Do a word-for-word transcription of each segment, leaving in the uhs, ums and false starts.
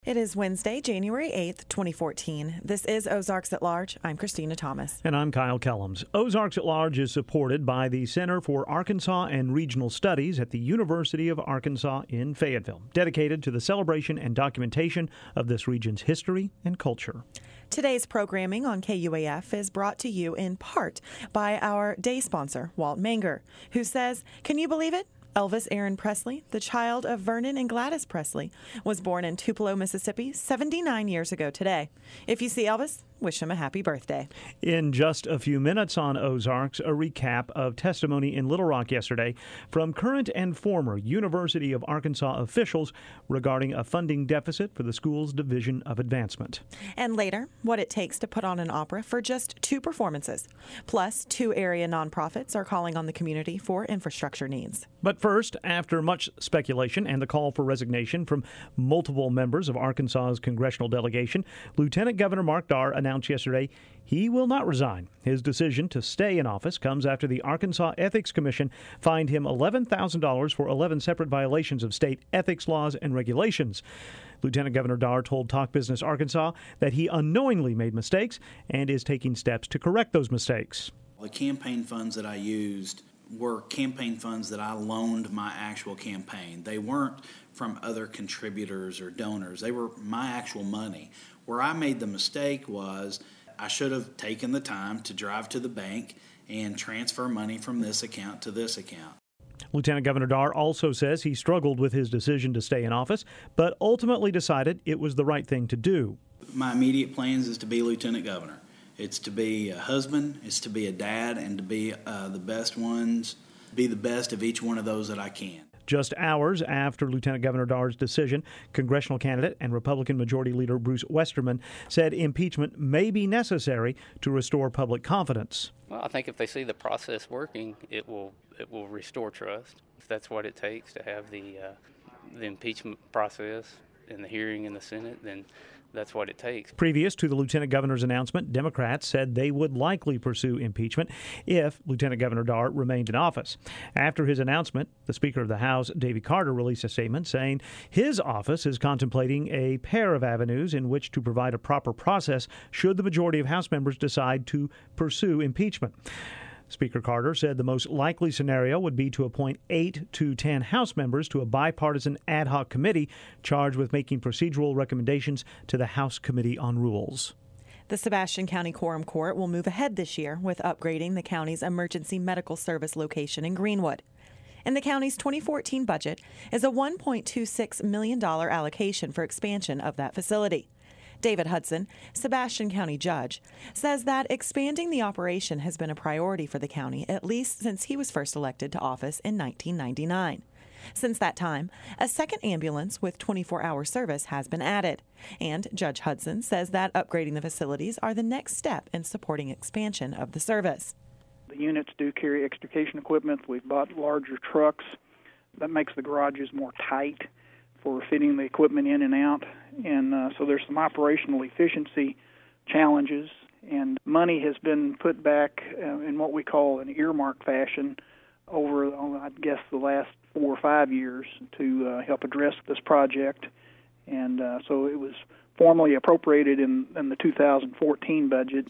It is Wednesday, January eighth, twenty fourteen. This is Ozarks at Large. I'm Christina Thomas. And I'm Kyle Kellums. Ozarks at Large is supported by the Center for Arkansas and Regional Studies at the University of Arkansas in Fayetteville, dedicated to the celebration and documentation of this region's history and culture. Today's programming on K U A F is brought to you in part by our day sponsor, Walt Manger, who says, "Can you believe it? Elvis Aaron Presley, the child of Vernon and Gladys Presley, was born in Tupelo, Mississippi, seventy-nine years ago today. If you see Elvis, wish him a happy birthday." In just a few minutes on Ozarks, a recap of testimony in Little Rock yesterday from current and former University of Arkansas officials regarding a funding deficit for the school's Division of Advancement. And later, what it takes to put on an opera for just two performances. Plus, two area nonprofits are calling on the community for infrastructure needs. But first, after much speculation and the call for resignation from multiple members of Arkansas's congressional delegation, Lieutenant Governor Mark Darr announced yesterday he will not resign. His decision to stay in office comes after the Arkansas Ethics Commission fined him eleven thousand dollars for eleven separate violations of state ethics laws and regulations. Lieutenant Governor Darr told Talk Business Arkansas that he unknowingly made mistakes and is taking steps to correct those mistakes. The campaign funds that I used were campaign funds that I loaned my actual campaign. They weren't from other contributors or donors. They were my actual money. Where I made the mistake was I should have taken the time to drive to the bank and transfer money from this account to this account. Lieutenant Governor Darr also says he struggled with his decision to stay in office, but ultimately decided it was the right thing to do. My immediate plans is to be lieutenant governor. It's to be a husband, it's to be a dad, and to be uh, the best ones, be the best of each one of those that I can. Just hours after Lieutenant Governor Darr's decision, congressional candidate and Republican Majority Leader Bruce Westerman said impeachment may be necessary to restore public confidence. Well, I think if they see the process working, it will it will restore trust. If that's what it takes to have the uh, the impeachment process and the hearing in the Senate, then that's what it takes. Previous to the Lieutenant Governor's announcement, Democrats said they would likely pursue impeachment if Lieutenant Governor Darr remained in office. After his announcement, the Speaker of the House, Davy Carter, released a statement saying his office is contemplating a pair of avenues in which to provide a proper process should the majority of House members decide to pursue impeachment. Speaker Carter said the most likely scenario would be to appoint eight to ten House members to a bipartisan ad hoc committee charged with making procedural recommendations to the House Committee on Rules. The Sebastian County Quorum Court will move ahead this year with upgrading the county's emergency medical service location in Greenwood. In the county's twenty fourteen budget is a one point two six million dollars allocation for expansion of that facility. David Hudson, Sebastian County judge, says that expanding the operation has been a priority for the county at least since he was first elected to office in nineteen ninety-nine. Since that time, a second ambulance with twenty-four hour service has been added, and Judge Hudson says that upgrading the facilities are the next step in supporting expansion of the service. The units do carry extrication equipment. We've bought larger trucks. That makes the garages more tight for fitting the equipment in and out, and uh, so there's some operational efficiency challenges, and money has been put back uh, in what we call an earmark fashion over, uh, I guess, the last four or five years to uh, help address this project, and uh, so it was formally appropriated in, in the two thousand fourteen budget,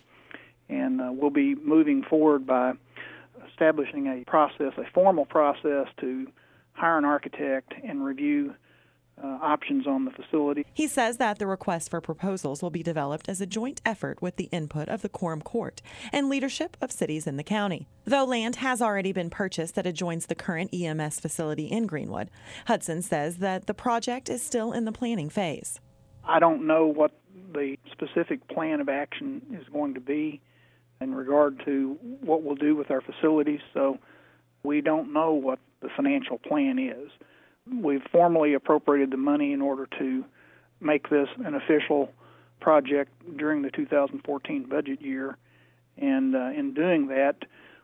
and uh, we'll be moving forward by establishing a process, a formal process to hire an architect and review Uh, options on the facility. He says that the request for proposals will be developed as a joint effort with the input of the Quorum Court and leadership of cities in the county. Though land has already been purchased that adjoins the current E M S facility in Greenwood, Hudson says that the project is still in the planning phase. I don't know what the specific plan of action is going to be in regard to what we'll do with our facilities, so we don't know what the financial plan is. We've formally appropriated the money in order to make this an official project during the two thousand fourteen budget year, and uh, in doing that,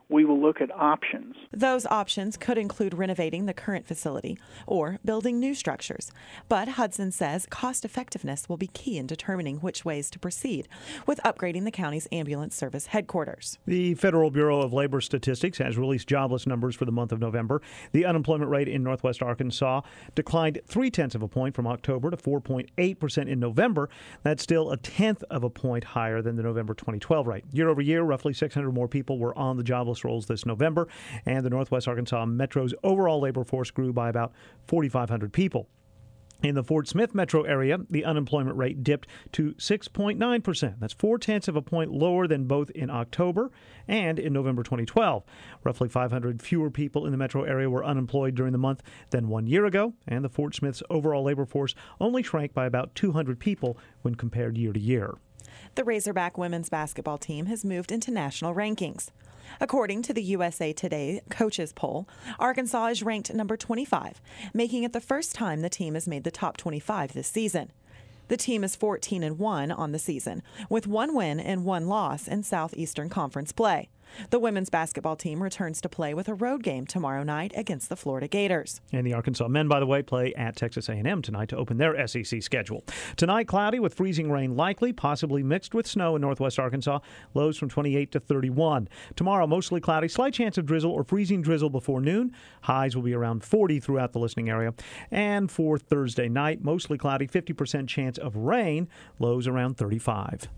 we will look at options. Those options could include renovating the current facility or building new structures. But Hudson says cost effectiveness will be key in determining which ways to proceed with upgrading the county's ambulance service headquarters. The Federal Bureau of Labor Statistics has released jobless numbers for the month of November. The unemployment rate in Northwest Arkansas declined three-tenths of a point from October to four point eight percent in November. That's still a tenth of a point higher than the November twenty twelve rate. Year over year, roughly six hundred more people were on the jobless rolls this November, and the Northwest Arkansas Metro's overall labor force grew by about forty-five hundred people. In the Fort Smith metro area, the unemployment rate dipped to six point nine percent. That's four-tenths of a point lower than both in October and in November twenty twelve. Roughly five hundred fewer people in the metro area were unemployed during the month than one year ago, and the Fort Smith's overall labor force only shrank by about two hundred people when compared year to year. The Razorback women's basketball team has moved into national rankings. According to the U S A Today coaches poll, Arkansas is ranked number twenty-five, making it the first time the team has made the top twenty-five this season. The team is fourteen and one on the season, with one win and one loss in Southeastern Conference play. The women's basketball team returns to play with a road game tomorrow night against the Florida Gators. And the Arkansas men, by the way, play at Texas A and M tonight to open their S E C schedule. Tonight, cloudy with freezing rain likely, possibly mixed with snow in northwest Arkansas. Lows from twenty-eight to thirty-one. Tomorrow, mostly cloudy, slight chance of drizzle or freezing drizzle before noon. Highs will be around forty throughout the listening area. And for Thursday night, mostly cloudy, fifty percent chance of rain. Lows around thirty-five.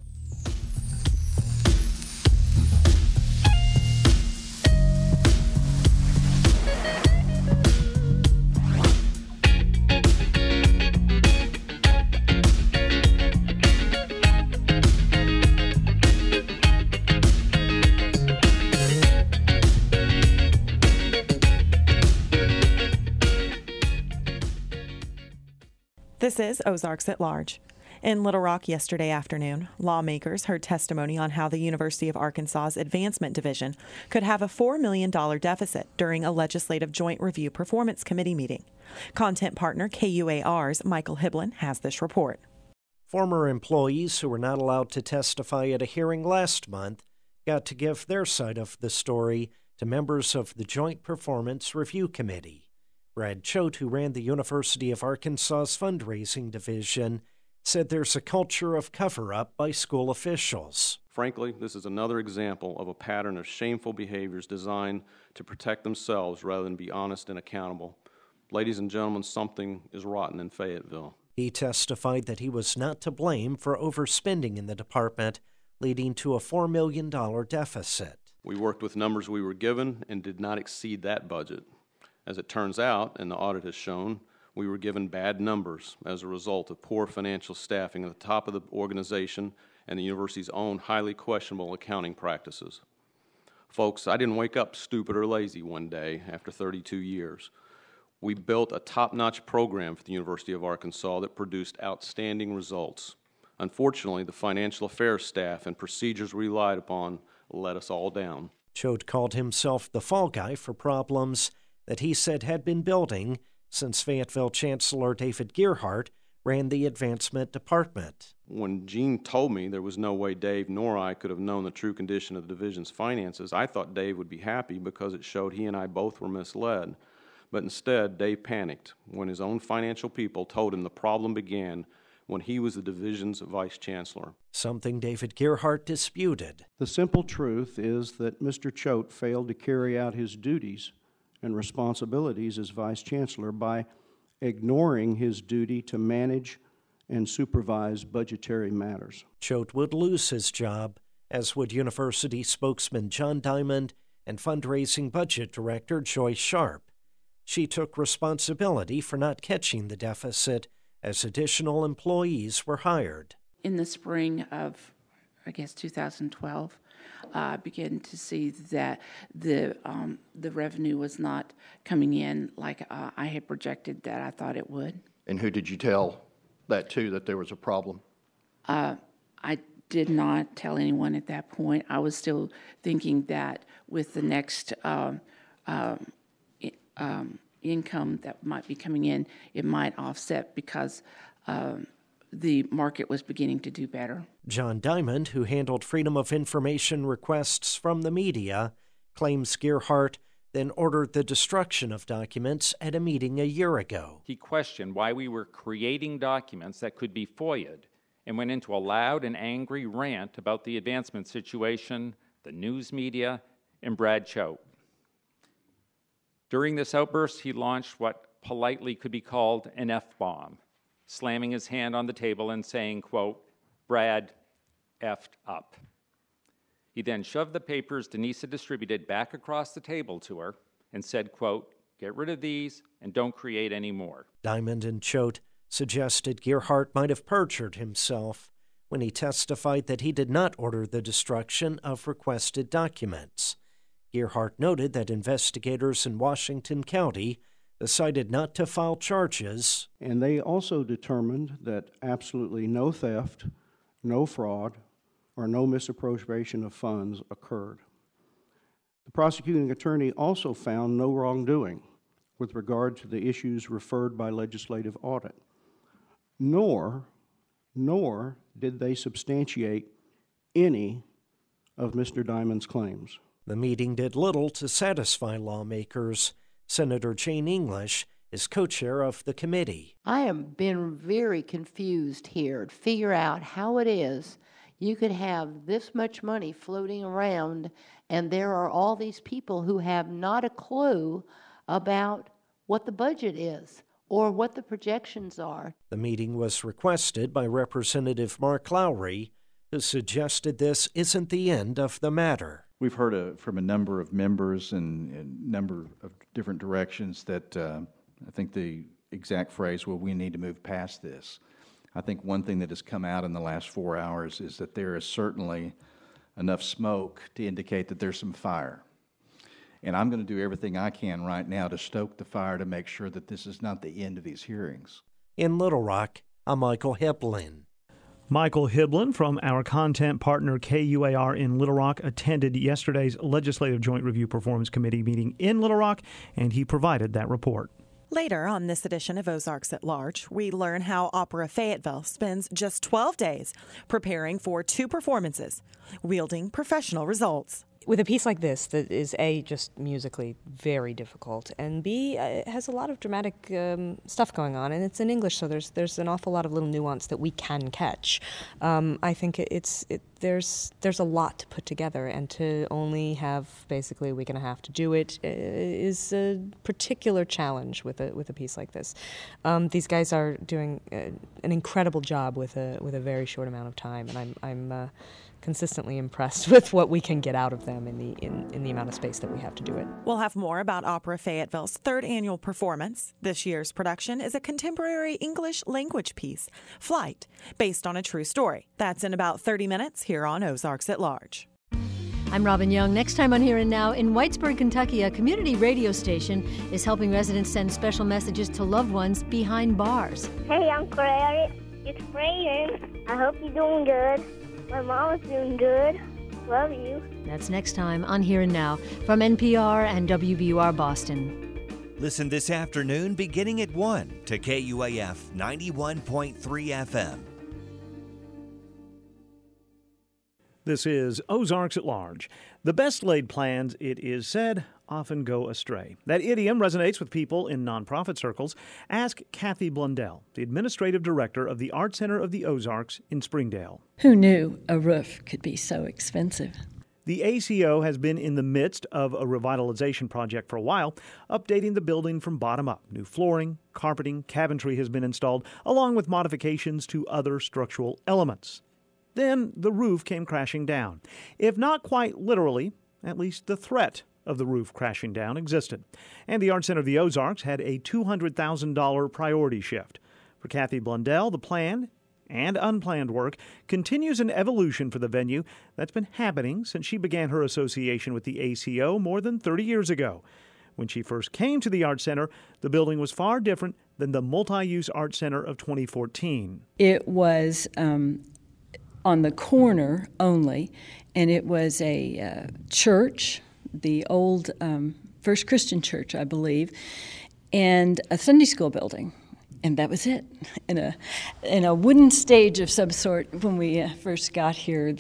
This is Ozarks at Large. In Little Rock yesterday afternoon, lawmakers heard testimony on how the University of Arkansas's Advancement Division could have a four million dollars deficit during a Legislative Joint Review Performance Committee meeting. Content partner K U A R's Michael Hiblin has this report. Former employees who were not allowed to testify at a hearing last month got to give their side of the story to members of the Joint Performance Review Committee. Brad Choate, who ran the University of Arkansas's fundraising division, said there's a culture of cover-up by school officials. Frankly, this is another example of a pattern of shameful behaviors designed to protect themselves rather than be honest and accountable. Ladies and gentlemen, something is rotten in Fayetteville. He testified that he was not to blame for overspending in the department, leading to a four million dollars deficit. We worked with numbers we were given and did not exceed that budget. As it turns out, and the audit has shown, we were given bad numbers as a result of poor financial staffing at the top of the organization and the university's own highly questionable accounting practices. Folks, I didn't wake up stupid or lazy one day after thirty-two years. We built a top-notch program for the University of Arkansas that produced outstanding results. Unfortunately, the financial affairs staff and procedures we relied upon let us all down. Choate called himself the fall guy for problems that he said had been building since Fayetteville Chancellor David Gearhart ran the advancement department. When Gene told me there was no way Dave nor I could have known the true condition of the division's finances, I thought Dave would be happy because it showed he and I both were misled. But instead, Dave panicked when his own financial people told him the problem began when he was the division's vice chancellor. Something David Gearhart disputed. The simple truth is that Mister Choate failed to carry out his duties and responsibilities as vice chancellor by ignoring his duty to manage and supervise budgetary matters. Choate would lose his job, as would university spokesman John Diamond and fundraising budget director Joyce Sharp. She took responsibility for not catching the deficit as additional employees were hired. In the spring of, I guess, two thousand twelve, I uh, began to see that the um, the revenue was not coming in like uh, I had projected that I thought it would. And who did you tell that to, that there was a problem? Uh, I did not tell anyone at that point. I was still thinking that with the next um, um, um, income that might be coming in, it might offset because um, the market was beginning to do better. John Diamond, who handled Freedom of Information requests from the media, claims Gearhart then ordered the destruction of documents at a meeting a year ago. He questioned why we were creating documents that could be F O IA'd and went into a loud and angry rant about the advancement situation, the news media, and Brad Choate. During this outburst, he launched what politely could be called an F-bomb, slamming his hand on the table and saying, quote, "Brad effed up." He then shoved the papers Denise had distributed back across the table to her and said, quote, "Get rid of these and don't create any more." Diamond and Choate suggested Gearhart might have perjured himself when he testified that he did not order the destruction of requested documents. Gearhart noted that investigators in Washington County decided not to file charges. And they also determined that absolutely no theft, no fraud, or no misappropriation of funds occurred. The prosecuting attorney also found no wrongdoing with regard to the issues referred by legislative audit, nor, nor did they substantiate any of Mister Diamond's claims. The meeting did little to satisfy lawmakers. Senator Jane English is co-chair of the committee. I have been very confused here to figure out how it is you could have this much money floating around and there are all these people who have not a clue about what the budget is or what the projections are. The meeting was requested by Representative Mark Lowry, who suggested this isn't the end of the matter. We've heard a, from a number of members and a number of different directions that uh, I think the exact phrase, well, we need to move past this. I think one thing that has come out in the last four hours is that there is certainly enough smoke to indicate that there's some fire. And I'm going to do everything I can right now to stoke the fire to make sure that this is not the end of these hearings. In Little Rock, I'm Michael Hiblin. Michael Hiblin from our content partner K U A R in Little Rock attended yesterday's Legislative Joint Review Performance Committee meeting in Little Rock, and he provided that report. Later on this edition of Ozarks at Large, we learn how Opera Fayetteville spends just twelve days preparing for two performances, wielding professional results. With a piece like this that is A, just musically very difficult, and B, uh, has a lot of dramatic um, stuff going on, and it's in English, so there's there's an awful lot of little nuance that we can catch. Um, I think it's it, there's there's a lot to put together, and to only have basically a week and a half to do it is a particular challenge with a with a piece like this. Um, these guys are doing uh, an incredible job with a with a very short amount of time, and I'm I'm. Uh, consistently impressed with what we can get out of them in the in, in the amount of space that we have to do it. We'll have more about Opera Fayetteville's third annual performance. This year's production is a contemporary English language piece, Flight, based on a true story. That's in about thirty minutes here on Ozarks at Large. I'm Robin Young. Next time on Here and Now, in Whitesburg, Kentucky, a community radio station is helping residents send special messages to loved ones behind bars. Hey, Uncle Eric, it's Brayden. I hope you're doing good. My mama's doing good. Love you. That's next time on Here and Now from N P R and W B U R Boston. Listen this afternoon beginning at one to K U A F ninety-one point three F M. This is Ozarks at Large. The best laid plans, it is said, often go astray. That idiom resonates with people in nonprofit circles. Ask Kathy Blundell, the administrative director of the Art Center of the Ozarks in Springdale. Who knew a roof could be so expensive? The A C O has been in the midst of a revitalization project for a while, updating the building from bottom up. New flooring, carpeting, cabinetry has been installed, along with modifications to other structural elements. Then the roof came crashing down. If not quite literally, at least the threat of the roof crashing down existed. And the Art Center of the Ozarks had a two hundred thousand dollars priority shift. For Kathy Blundell, the planned and unplanned work continues an evolution for the venue that's been happening since she began her association with the A C O more than thirty years ago. When she first came to the Art Center, the building was far different than the multi-use Art Center of twenty fourteen. It was um, on the corner only, and it was a uh, church, the old um, First Christian Church, I believe, and a Sunday school building. And that was it. In a in a wooden stage of some sort when we uh, first got here that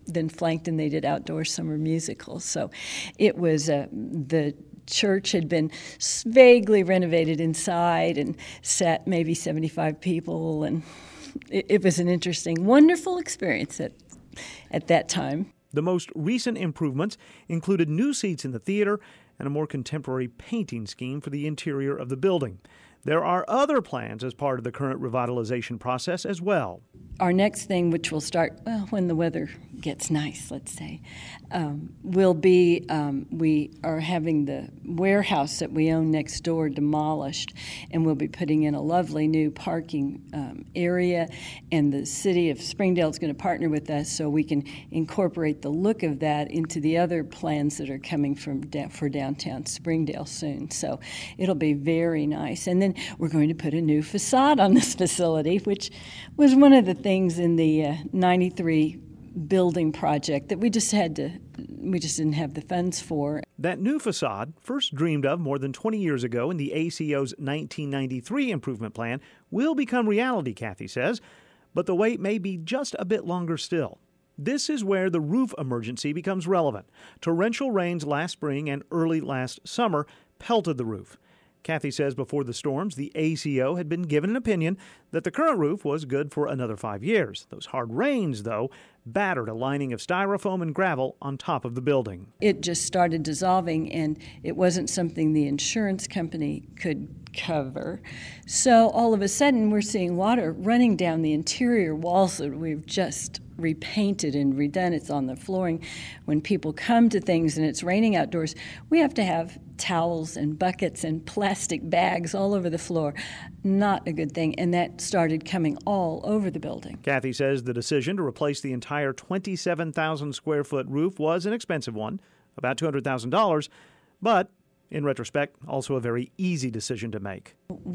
then flanked and they did outdoor summer musicals. So it was uh, the church had been vaguely renovated inside and sat maybe seventy-five people, and it, it was an interesting, wonderful experience at at that time. The most recent improvements included new seats in the theater and a more contemporary painting scheme for the interior of the building. There are other plans as part of the current revitalization process as well. Our next thing, which will start well, when the weather gets nice, let's say, um, will be um, we are having the warehouse that we own next door demolished, and we'll be putting in a lovely new parking um, area, and the city of Springdale is going to partner with us so we can incorporate the look of that into the other plans that are coming from for downtown Springdale soon. So it'll be very nice. And then we're going to put a new facade on this facility, which was one of the things in the uh, ninety-three building project that we just had to, we just didn't have the funds for. That new facade, first dreamed of more than twenty years ago in the A C O's nineteen ninety-three improvement plan, will become reality, Kathy says, but the wait may be just a bit longer still. This is where the roof emergency becomes relevant. Torrential rains last spring and early last summer pelted the roof. Kathy says before the storms, the A C O had been given an opinion that the current roof was good for another five years. Those hard rains, though, battered a lining of styrofoam and gravel on top of the building. It just started dissolving, and it wasn't something the insurance company could cover. So all of a sudden, we're seeing water running down the interior walls that we've just repainted and redone. It's on the flooring. When people come to things and it's raining outdoors, we have to have towels and buckets and plastic bags all over the floor. Not a good thing. And that started coming all over the building. Kathy says the decision to replace the entire twenty-seven thousand square foot roof was an expensive one, about two hundred thousand dollars, but in retrospect, also a very easy decision to make.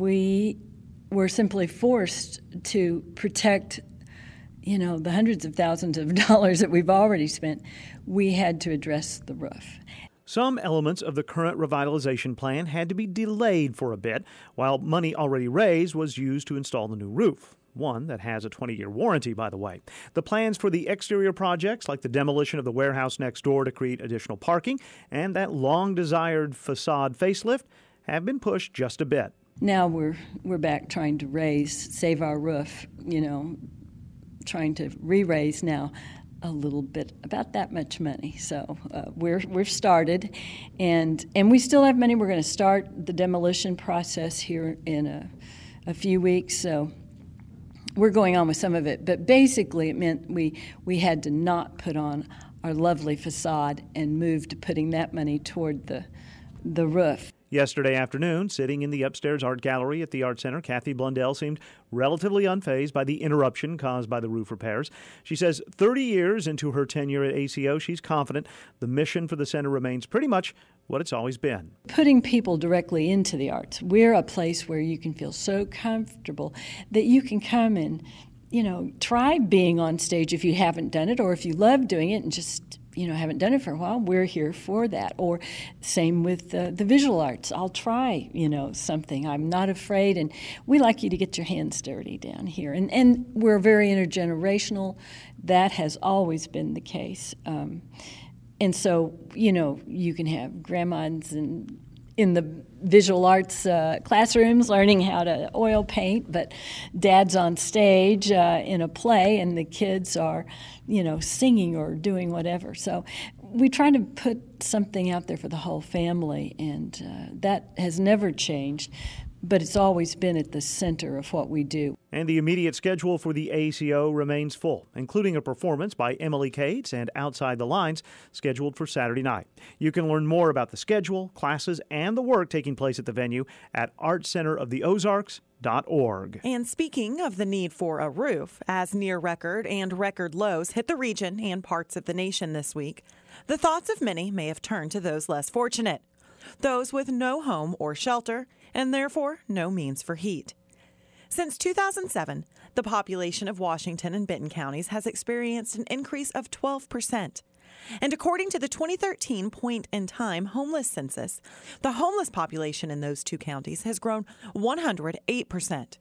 We were simply forced to protect, you know, the hundreds of thousands of dollars that we've already spent. We had to address the roof. Some elements of the current revitalization plan had to be delayed for a bit, while money already raised was used to install the new roof. One that has a twenty-year warranty, by the way. The plans for the exterior projects, like the demolition of the warehouse next door to create additional parking, and that long-desired facade facelift, have been pushed just a bit. Now we're we're back trying to raise, save our roof, you know, trying to re-raise now a little bit, about that much money. So uh, we're we've started, and and we still have money. We're going to start the demolition process here in a a few weeks. So we're going on with some of it, but basically it meant we we had to not put on our lovely facade and move to putting that money toward the the roof. Yesterday afternoon, sitting in the upstairs art gallery at the Art Center, Kathy Blundell seemed relatively unfazed by the interruption caused by the roof repairs. She says thirty years into her tenure at A C O, she's confident the mission for the center remains pretty much what it's always been. Putting people directly into the arts. We're a place where you can feel so comfortable that you can come and, you know, try being on stage if you haven't done it, or if you love doing it and just, you know, haven't done it for a while, we're here for that. Or same with uh, the visual arts. I'll try, you know, something. I'm not afraid, and we like you to get your hands dirty down here. And and we're very intergenerational. That has always been the case. Um, and so, you know, you can have grandmas and in the visual arts uh, classrooms learning how to oil paint, but dad's on stage uh, in a play and the kids are, you know, singing or doing whatever. So we try to put something out there for the whole family, and uh, that has never changed, but it's always been at the center of what we do. And the immediate schedule for the A C O remains full, including a performance by Emily Cates and Outside the Lines scheduled for Saturday night. You can learn more about the schedule, classes, and the work taking place at the venue at art center of the ozarks dot org. And speaking of the need for a roof, as near record and record lows hit the region and parts of the nation this week, the thoughts of many may have turned to those less fortunate, those with no home or shelter, and therefore no means for heat. Since two thousand seven, the population of Washington and Benton counties has experienced an increase of twelve percent. And according to the twenty thirteen Point in Time homeless census, the homeless population in those two counties has grown one hundred eight percent.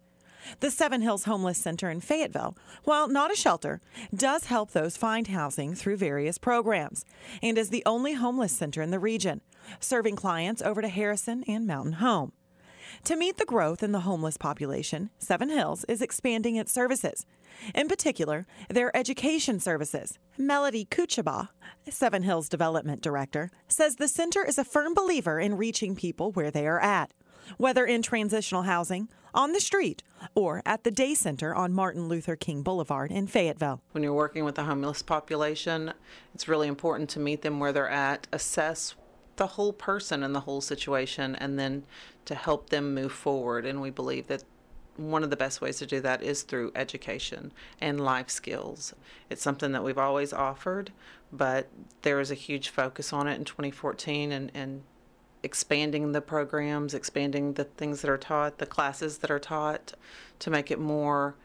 The Seven Hills Homeless Center in Fayetteville, while not a shelter, does help those find housing through various programs and is the only homeless center in the region, serving clients over to Harrison and Mountain Home. To meet the growth in the homeless population, Seven Hills is expanding its services. In particular, their education services. Melody Kuchaba, Seven Hills Development Director, says the center is a firm believer in reaching people where they are at, whether in transitional housing, on the street, or at the day center on Martin Luther King Boulevard in Fayetteville. When you're working with the homeless population, it's really important to meet them where they're at, assess the whole person and the whole situation, and then to help them move forward. And we believe that one of the best ways to do that is through education and life skills. It's something that we've always offered, but there is a huge focus on it in twenty fourteen, and, and expanding the programs, expanding the things that are taught, the classes that are taught, to make it more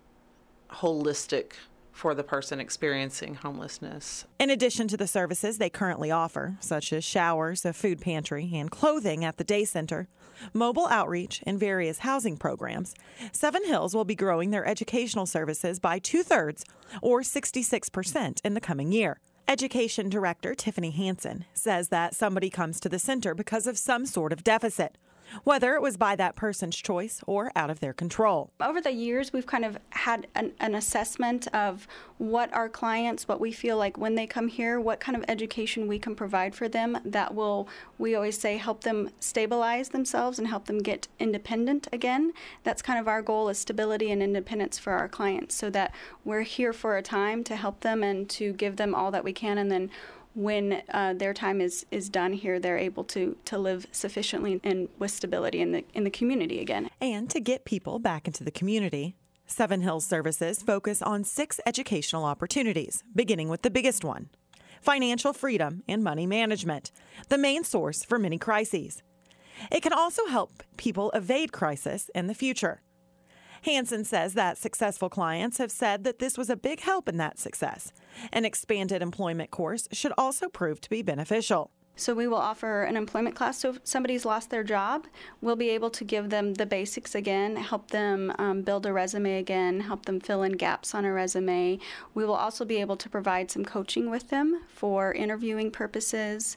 holistic for the person experiencing homelessness. In addition to the services they currently offer, such as showers, a food pantry, and clothing at the day center, mobile outreach, and various housing programs, Seven Hills will be growing their educational services by two-thirds, or sixty-six percent, in the coming year. Education Director Tiffany Hansen says that somebody comes to the center because of some sort of deficit, whether it was by that person's choice or out of their control. Over the years, we've kind of had an, an assessment of what our clients, what we feel like when they come here, what kind of education we can provide for them that will, we always say, help them stabilize themselves and help them get independent again. That's kind of our goal, is stability and independence for our clients, so that we're here for a time to help them and to give them all that we can, and then when uh, their time is, is done here, they're able to, to live sufficiently and with stability in the in the community again. And to get people back into the community, Seven Hills Services focus on six educational opportunities, beginning with the biggest one: financial freedom and money management, the main source for many crises. It can also help people evade crisis in the future. Hansen says that successful clients have said that this was a big help in that success. An expanded employment course should also prove to be beneficial. So we will offer an employment class. So if somebody's lost their job, we'll be able to give them the basics again, help them um, build a resume again, help them fill in gaps on a resume. We will also be able to provide some coaching with them for interviewing purposes.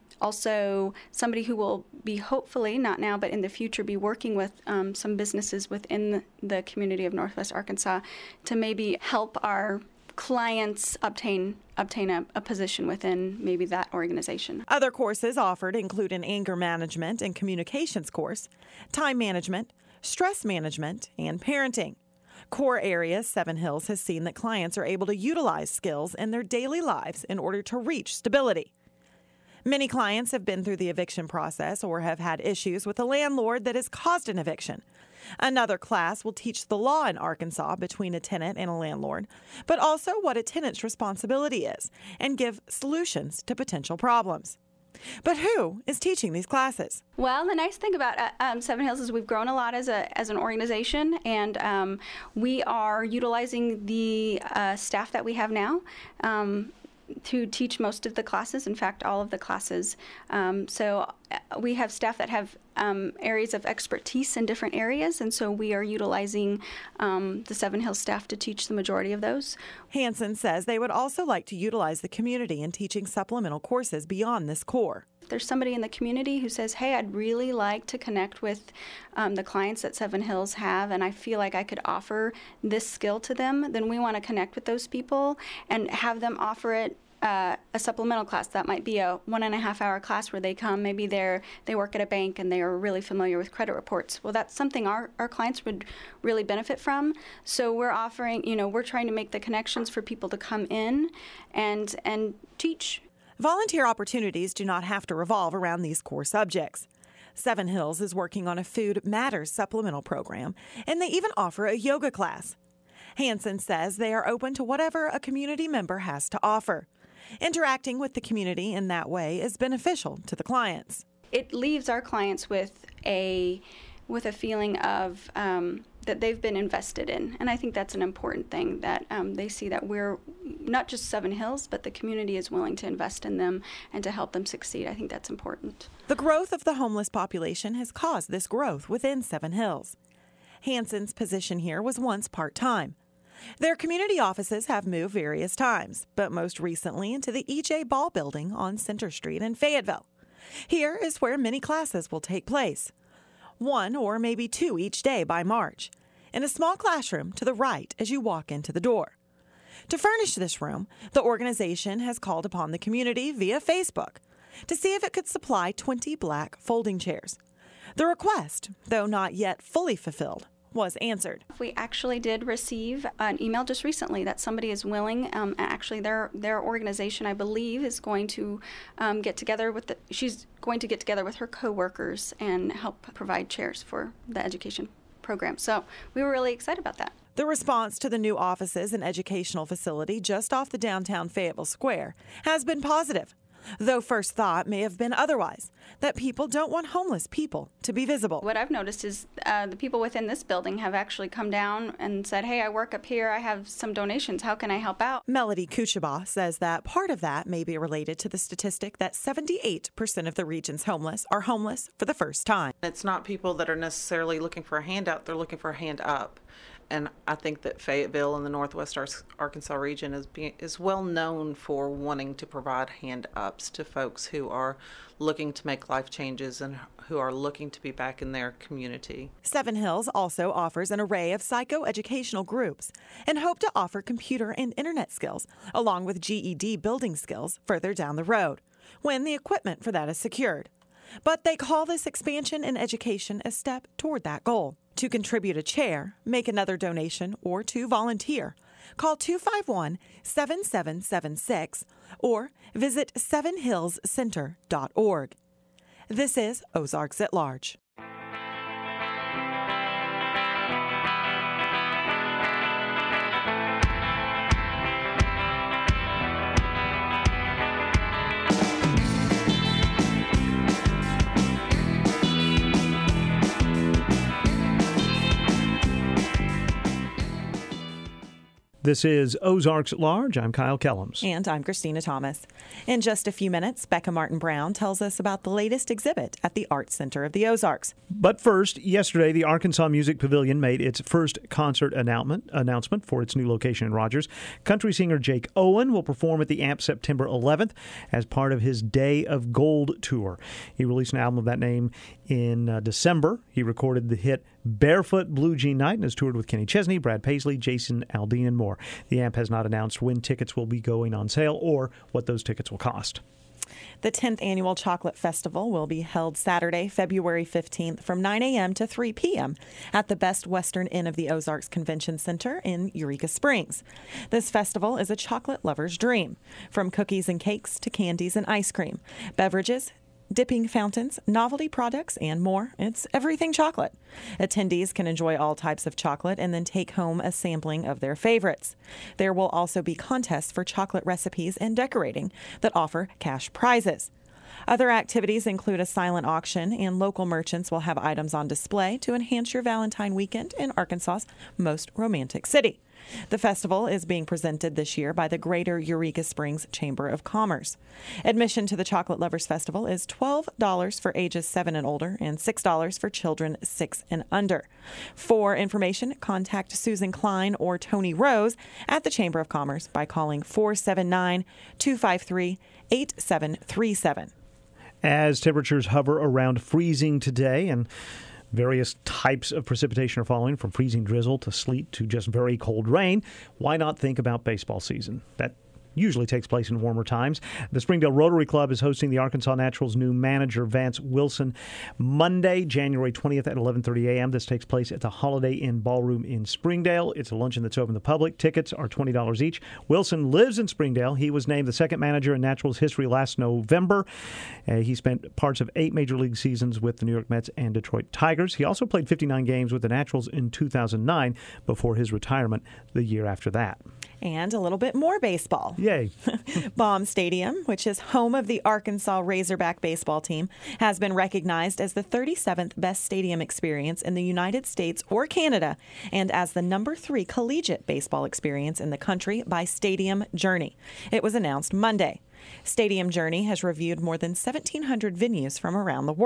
Also, somebody who will be, hopefully, not now, but in the future, be working with um, some businesses within the community of Northwest Arkansas to maybe help our clients obtain obtain a, a position within maybe that organization. Other courses offered include an anger management and communications course, time management, stress management, and parenting. Core areas Seven Hills has seen that clients are able to utilize skills in their daily lives in order to reach stability. Many clients have been through the eviction process or have had issues with a landlord that has caused an eviction. Another class will teach the law in Arkansas between a tenant and a landlord, but also what a tenant's responsibility is, and give solutions to potential problems. But who is teaching these classes? Well, the nice thing about uh, um, Seven Hills is we've grown a lot as a as an organization, and um, we are utilizing the uh, staff that we have now Um, to teach most of the classes, in fact, all of the classes. Um, so we have staff that have um, areas of expertise in different areas, and so we are utilizing um, the Seven Hills staff to teach the majority of those. Hansen says they would also like to utilize the community in teaching supplemental courses beyond this core. If there's somebody in the community who says, hey, I'd really like to connect with um, the clients that Seven Hills have, and I feel like I could offer this skill to them, then we want to connect with those people and have them offer it uh, a supplemental class. That might be a one and a half hour class where they come, maybe they're they work at a bank and they are really familiar with credit reports. Well, that's something our, our clients would really benefit from. So we're offering, you know, we're trying to make the connections for people to come in and and teach. Volunteer opportunities do not have to revolve around these core subjects. Seven Hills is working on a Food Matters supplemental program, and they even offer a yoga class. Hansen says they are open to whatever a community member has to offer. Interacting with the community in that way is beneficial to the clients. It leaves our clients with a with a feeling of um, that they've been invested in. And I think that's an important thing, that um, they see that we're not just Seven Hills, but the community is willing to invest in them and to help them succeed. I think that's important. The growth of the homeless population has caused this growth within Seven Hills. Hanson's position here was once part-time. Their community offices have moved various times, but most recently into the E J Ball Building on Center Street in Fayetteville. Here is where many classes will take place. One or maybe two each day by March, in a small classroom to the right as you walk into the door. To furnish this room, the organization has called upon the community via Facebook to see if it could supply twenty black folding chairs. The request, though not yet fully fulfilled, was answered. We actually did receive an email just recently that somebody is willing, um, and actually their their organization, I believe, is going to um, get together with the, she's going to get together with her coworkers and help provide chairs for the education program. So we were really excited about that. The response to the new offices and educational facility just off the downtown Fayetteville Square has been positive, though first thought may have been otherwise, that people don't want homeless people to be visible. What I've noticed is uh, the people within this building have actually come down and said, hey, I work up here, I have some donations, how can I help out? Melody Kuchabaugh says that part of that may be related to the statistic that seventy-eight percent of the region's homeless are homeless for the first time. It's not people that are necessarily looking for a handout, they're looking for a hand up. And I think that Fayetteville and the Northwest Arkansas region is being, is well known for wanting to provide hand ups to folks who are looking to make life changes and who are looking to be back in their community. Seven Hills also offers an array of psychoeducational groups and hope to offer computer and internet skills along with G E D building skills further down the road when the equipment for that is secured. But they call this expansion in education a step toward that goal. To contribute a chair, make another donation, or to volunteer, call two five one, seven seven seven six or visit seven hills center dot org. This is Ozarks at Large. This is Ozarks at Large. I'm Kyle Kellums. And I'm Christina Thomas. In just a few minutes, Becca Martin Brown tells us about the latest exhibit at the Arts Center of the Ozarks. But first, yesterday, the Arkansas Music Pavilion made its first concert announcement, announcement for its new location in Rogers. Country singer Jake Owen will perform at the A M P September eleventh as part of his Day of Gold tour. He released an album of that name in uh, December. He recorded the hit Barefoot Blue Jean Night and has toured with Kenny Chesney, Brad Paisley, Jason Aldean, and more. The A M P has not announced when tickets will be going on sale or what those tickets will cost. The tenth Annual Chocolate Festival will be held Saturday, February fifteenth from nine a.m. to three p.m. at the Best Western Inn of the Ozarks Convention Center in Eureka Springs. This festival is a chocolate lover's dream, from cookies and cakes to candies and ice cream, beverages, dipping fountains, novelty products, and more. It's everything chocolate. Attendees can enjoy all types of chocolate and then take home a sampling of their favorites. There will also be contests for chocolate recipes and decorating that offer cash prizes. Other activities include a silent auction, and local merchants will have items on display to enhance your Valentine weekend in Arkansas's most romantic city. The festival is being presented this year by the Greater Eureka Springs Chamber of Commerce. Admission to the Chocolate Lovers Festival is twelve dollars for ages seven and older and six dollars for children six and under. For information, contact Susan Klein or Tony Rose at the Chamber of Commerce by calling four seven nine, two five three, eight seven three seven. As temperatures hover around freezing today and various types of precipitation are falling, from freezing drizzle to sleet to just very cold rain, why not think about baseball season? That usually takes place in warmer times. The Springdale Rotary Club is hosting the Arkansas Naturals' new manager, Vance Wilson, Monday, January twentieth at eleven thirty a.m. This takes place at the Holiday Inn Ballroom in Springdale. It's a luncheon that's open to the public. Tickets are twenty dollars each. Wilson lives in Springdale. He was named the second manager in Naturals history last November. Uh, he spent parts of eight Major League seasons with the New York Mets and Detroit Tigers. He also played fifty-nine games with the Naturals in two thousand nine before his retirement the year after that. And a little bit more baseball. Yay. Baum Stadium, which is home of the Arkansas Razorback baseball team, has been recognized as the thirty-seventh best stadium experience in the United States or Canada and as the number three collegiate baseball experience in the country by Stadium Journey. It was announced Monday. Stadium Journey has reviewed more than seventeen hundred venues from around the world.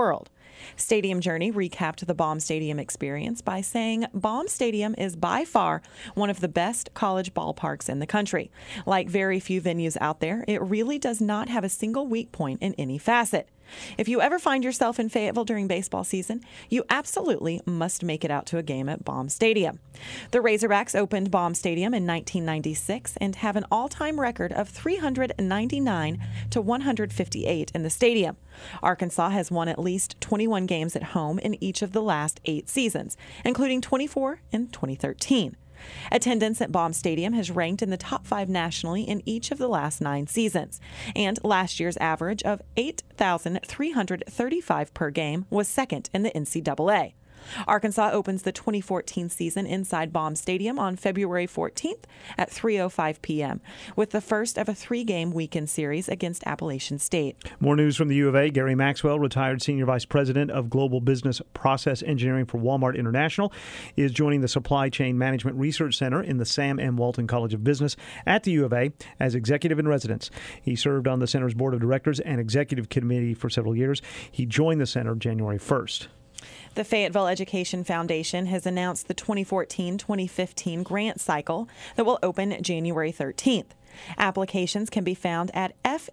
Stadium Journey recapped the Baum Stadium experience by saying Baum Stadium is by far one of the best college ballparks in the country. Like very few venues out there, it really does not have a single weak point in any facet. If you ever find yourself in Fayetteville during baseball season, you absolutely must make it out to a game at Baum Stadium. The Razorbacks opened Baum Stadium in nineteen ninety-six and have an all-time record of three hundred ninety-nine to one hundred fifty-eight in the stadium. Arkansas has won at least twenty-one games at home in each of the last eight seasons, including twenty-four in twenty thirteen. Attendance at Baum Stadium has ranked in the top five nationally in each of the last nine seasons, and last year's average of eight thousand three hundred thirty-five per game was second in the N C double A. Arkansas opens the twenty fourteen season inside Baum Stadium on February fourteenth at three oh five p.m. with the first of a three-game weekend series against Appalachian State. More news from the U of A. Gary Maxwell, retired Senior Vice President of Global Business Process Engineering for Walmart International, is joining the Supply Chain Management Research Center in the Sam M. Walton College of Business at the U of A as executive in residence. He served on the center's board of directors and executive committee for several years. He joined the center January first. The Fayetteville Education Foundation has announced the twenty fourteen twenty fifteen grant cycle that will open January thirteenth. Applications can be found at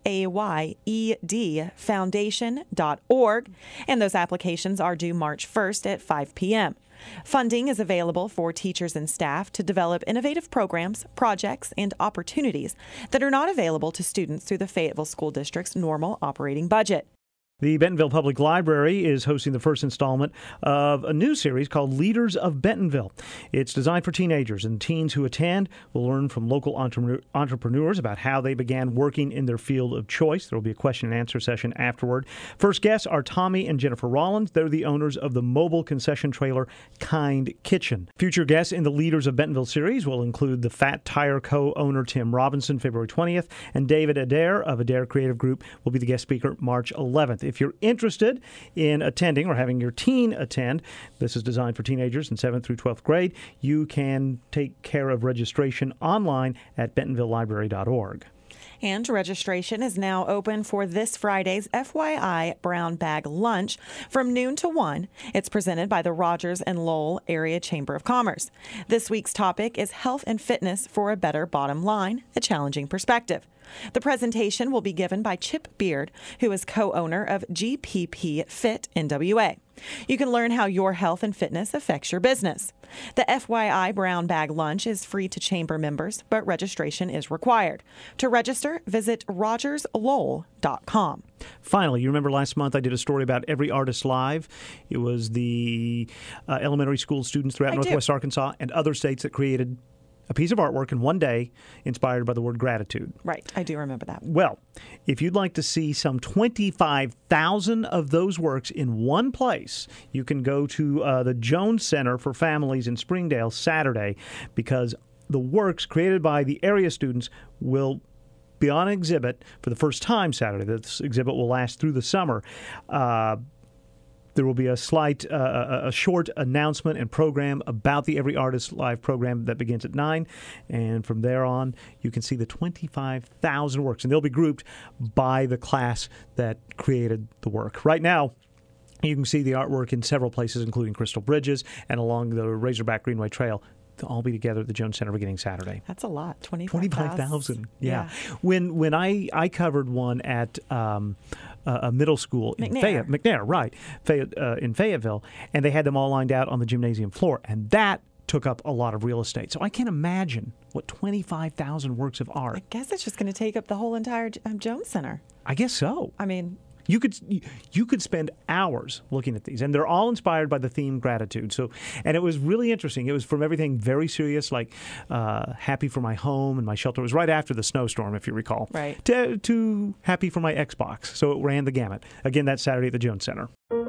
fayed foundation dot org, and those applications are due March first at five p.m. Funding is available for teachers and staff to develop innovative programs, projects, and opportunities that are not available to students through the Fayetteville School District's normal operating budget. The Bentonville Public Library is hosting the first installment of a new series called Leaders of Bentonville. It's designed for teenagers, and teens who attend will learn from local entre- entrepreneurs about how they began working in their field of choice. There will be a question and answer session afterward. First guests are Tommy and Jennifer Rollins. They're the owners of the mobile concession trailer Kind Kitchen. Future guests in the Leaders of Bentonville series will include the Fat Tire co-owner Tim Robinson, February twentieth, and David Adair of Adair Creative Group will be the guest speaker March eleventh. If you're interested in attending or having your teen attend, this is designed for teenagers in seventh through twelfth grade, you can take care of registration online at bentonville library dot org. And registration is now open for this Friday's F Y I Brown Bag Lunch from noon to one. It's presented by the Rogers and Lowell Area Chamber of Commerce. This week's topic is Health and Fitness for a Better Bottom Line, a Challenging Perspective. The presentation will be given by Chip Beard, who is co-owner of G P P Fit N W A. You can learn how your health and fitness affects your business. The F Y I Brown Bag Lunch is free to chamber members, but registration is required. To register, visit rogers lowell dot com. Finally, you remember last month I did a story about Every Artist Live. It was the uh, elementary school students throughout I Northwest do. Arkansas and other states that created a piece of artwork in one day inspired by the word gratitude. Right, I do remember that. Well, if you'd like to see some twenty-five thousand of those works in one place, you can go to uh, the Jones Center for Families in Springdale Saturday, because the works created by the area students will be on exhibit for the first time Saturday. This exhibit will last through the summer. Uh, There will be a slight, uh, a short announcement and program about the Every Artist Live program that begins at nine. And from there on, you can see the twenty-five thousand works. And they'll be grouped by the class that created the work. Right now, you can see the artwork in several places, including Crystal Bridges and along the Razorback Greenway Trail. They'll all be together at the Jones Center beginning Saturday. That's a lot, twenty-five thousand. Yeah. yeah. When when I, I covered one at um, a, a middle school in McNair. Fayette, McNair, right, Fayette, uh, in Fayetteville, and they had them all lined out on the gymnasium floor, and that took up a lot of real estate. So I can't imagine what twenty-five thousand works of art. I guess it's just going to take up the whole entire um, Jones Center. I guess so. I mean, You could you could spend hours looking at these, and they're all inspired by the theme gratitude. So, and it was really interesting. It was from everything very serious, like uh, happy for my home and my shelter. It was right after the snowstorm, if you recall. Right. To, to happy for my Xbox. So it ran the gamut. Again, that's Saturday at the Jones Center.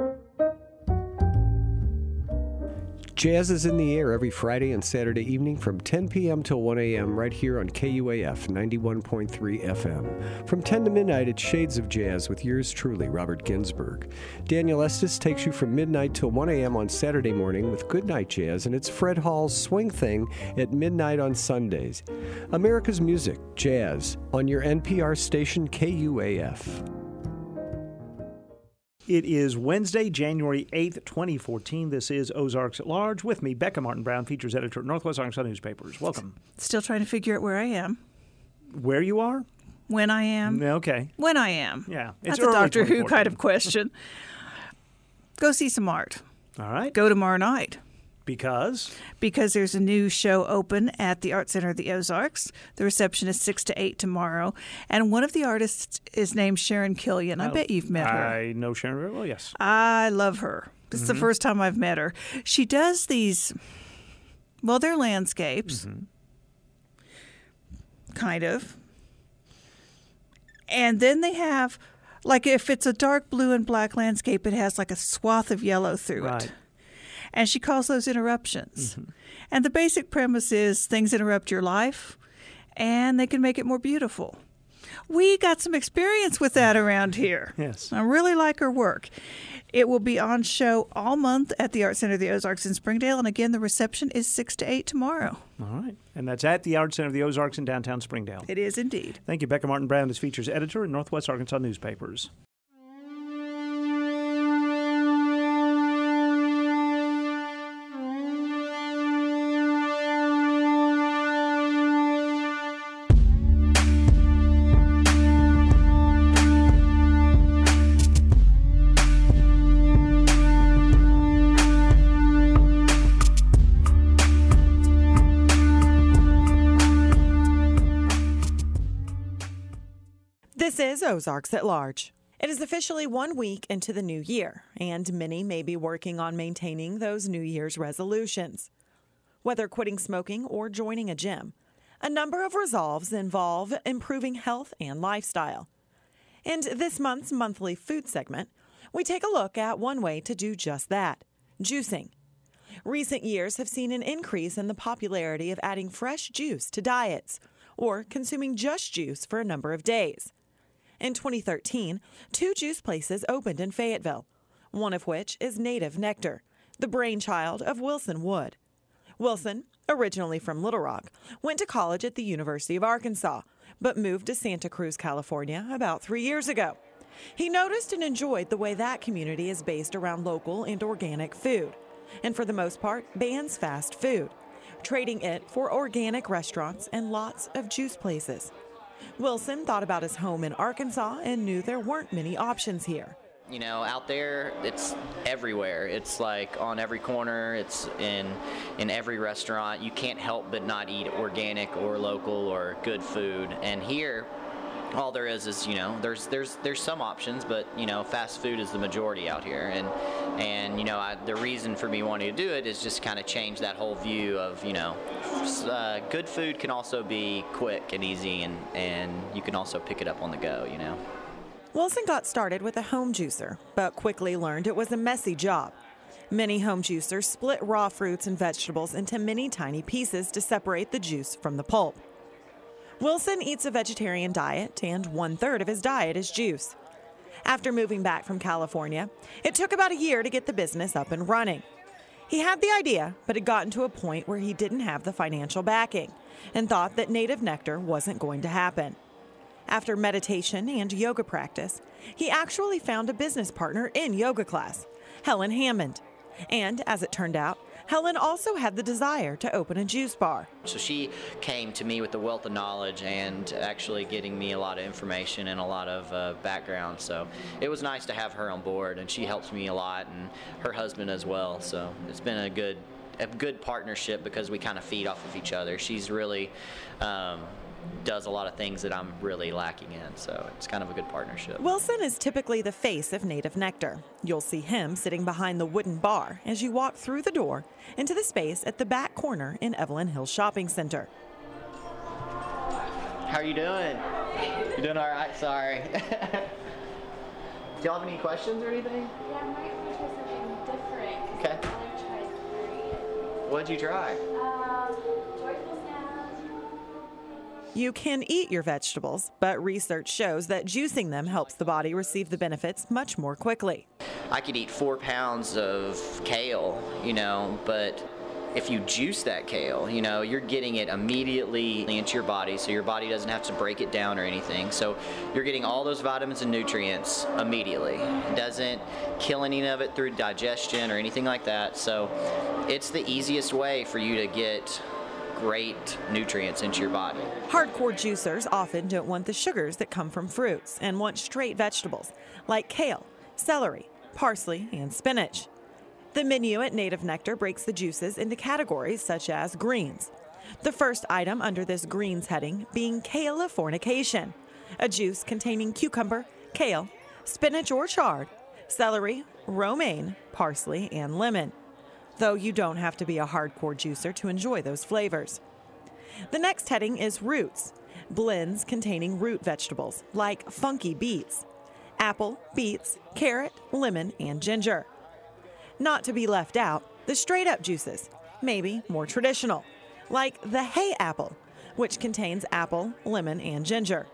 Jazz is in the air every Friday and Saturday evening from ten p.m. till one a.m. right here on K U A F ninety-one point three F M. From ten to midnight, it's Shades of Jazz with yours truly, Robert Ginsburg. Daniel Estes takes you from midnight till one a.m. on Saturday morning with Goodnight Jazz, and it's Fred Hall's Swing Thing at midnight on Sundays. America's Music, Jazz, on your N P R station K U A F. It is Wednesday, January eighth, twenty fourteen. This is Ozarks at Large. With me, Becca Martin Brown, features editor at Northwest Arkansas Newspapers. Welcome. Still trying to figure out where I am. Where you are? When I am. Okay. When I am. Yeah. That's a Doctor Who kind of question. Go see some art. All right. Go tomorrow night. Because? Because there's a new show open at the Art Center of the Ozarks. The reception is six to eight tomorrow. And one of the artists is named Sharon Killian. I oh, bet you've met her. I know Sharon very well, yes. I love her. This mm-hmm. is the first time I've met her. She does these, well, they're landscapes. Mm-hmm. Kind of. And then they have, like if it's a dark blue and black landscape, it has like a swath of yellow through right. it. And she calls those interruptions. Mm-hmm. And the basic premise is things interrupt your life, and they can make it more beautiful. We got some experience with that around here. Yes. I really like her work. It will be on show all month at the Art Center of the Ozarks in Springdale. And again, the reception is six to eight tomorrow. All right. And that's at the Art Center of the Ozarks in downtown Springdale. It is indeed. Thank you. Becca Martin Brown is features editor at Northwest Arkansas Newspapers. This is Ozarks at Large. It is officially one week into the new year, and many may be working on maintaining those New Year's resolutions. Whether quitting smoking or joining a gym, a number of resolves involve improving health and lifestyle. In this month's monthly food segment, we take a look at one way to do just that, juicing. Recent years have seen an increase in the popularity of adding fresh juice to diets, or consuming just juice for a number of days. In twenty thirteen, two juice places opened in Fayetteville, one of which is Native Nectar, the brainchild of Wilson Wood. Wilson, originally from Little Rock, went to college at the University of Arkansas, but moved to Santa Cruz, California about three years ago. He noticed and enjoyed the way that community is based around local and organic food, and for the most part, bans fast food, trading it for organic restaurants and lots of juice places. Wilson thought about his home in Arkansas and knew there weren't many options here. You know, out there, it's everywhere. It's like on every corner. It's in in every restaurant. You can't help but not eat organic or local or good food. And here, all there is is, you know, there's there's there's some options, but, you know, fast food is the majority out here. And, and you know, I, the reason for me wanting to do it is just kind of change that whole view of, you know, uh, good food can also be quick and easy, and, and you can also pick it up on the go, you know. Wilson got started with a home juicer, but quickly learned it was a messy job. Many home juicers split raw fruits and vegetables into many tiny pieces to separate the juice from the pulp. Wilson eats a vegetarian diet, and one-third of his diet is juice. After moving back from California, it took about a year to get the business up and running. He had the idea, but had gotten to a point where he didn't have the financial backing and thought that Native Nectar wasn't going to happen. After meditation and yoga practice, he actually found a business partner in yoga class, Helen Hammond. And as it turned out, Helen also had the desire to open a juice bar. So she came to me with a wealth of knowledge and actually getting me a lot of information and a lot of uh, background. So it was nice to have her on board, and she helps me a lot, and her husband as well. So it's been a good, a good partnership because we kind of feed off of each other. She's really um, does a lot of things that I'm really lacking in, so it's kind of a good partnership. Wilson is typically the face of Native Nectar. You'll see him sitting behind the wooden bar as you walk through the door into the space at the back corner in Evelyn Hills Shopping Center. How are you doing? You doing all right? Sorry. Do y'all have any questions or anything? Yeah, I might want to try something different. Okay. I tried three. What did you try? Um, joyful snap. You can eat your vegetables, but research shows that juicing them helps the body receive the benefits much more quickly. I could eat four pounds of kale, you know, but if you juice that kale, you know, you're getting it immediately into your body, so your body doesn't have to break it down or anything. So you're getting all those vitamins and nutrients immediately. It doesn't kill any of it through digestion or anything like that. So it's the easiest way for you to get great nutrients into your body. Hardcore juicers often don't want the sugars that come from fruits and want straight vegetables like kale, celery, parsley, and spinach. The menu at Native Nectar breaks the juices into categories such as greens. The first item under this greens heading being Californication, a juice containing cucumber, kale, spinach or chard, celery, romaine, parsley, and lemon. Though you don't have to be a hardcore juicer to enjoy those flavors. The next heading is roots, blends containing root vegetables like funky beets, apple, beets, carrot, lemon, and ginger. Not to be left out, the straight-up juices, maybe more traditional, like the Hay Apple, which contains apple, lemon, and ginger.